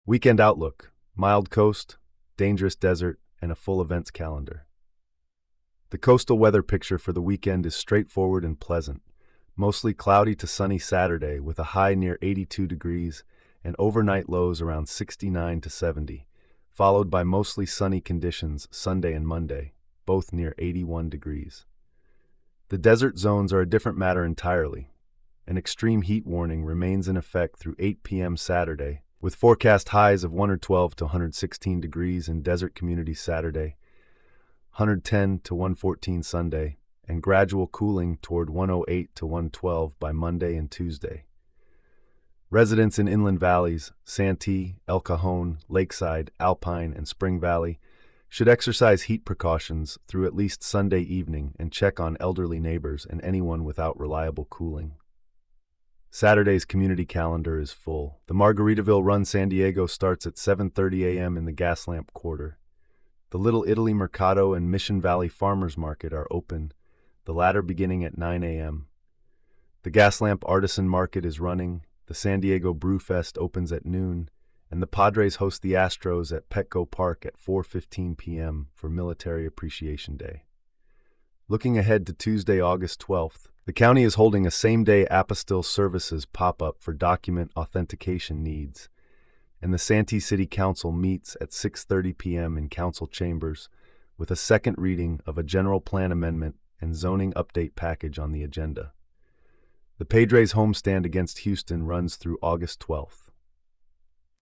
Weekend outlook: mild coast, dangerous desert, and a full events calendar. The coastal weather picture for the weekend is straightforward and pleasant. Mostly cloudy to sunny Saturday with a high near 82 degrees and overnight lows around 69 to 70, followed by mostly sunny conditions Sunday and Monday, both near 81 degrees. The desert zones are a different matter entirely. An extreme heat warning remains in effect through 8 p.m. Saturday, with forecast highs of 112 to 116 degrees in desert communities Saturday, 110 to 114 Sunday, and gradual cooling toward 108 to 112 by Monday and Tuesday. Residents in inland valleys, Santee, El Cajon, Lakeside, Alpine, and Spring Valley should exercise heat precautions through at least Sunday evening and check on elderly neighbors and anyone without reliable cooling. Saturday's community calendar is full. The Margaritaville Run San Diego starts at 7:30 a.m. in the Gaslamp Quarter. The Little Italy Mercado and Mission Valley Farmers Market are open, the latter beginning at 9 a.m. The Gaslamp Artisan Market is running, the San Diego Brew Fest opens at noon, and the Padres host the Astros at Petco Park at 4:15 p.m. for Military Appreciation Day. Looking ahead to Tuesday, August 12th, the county is holding a same-day apostille services pop-up for document authentication needs, and the Santee City Council meets at 6:30 p.m. in council chambers with a second reading of a general plan amendment and zoning update package on the agenda. The Padres homestand against Houston runs through August 12th.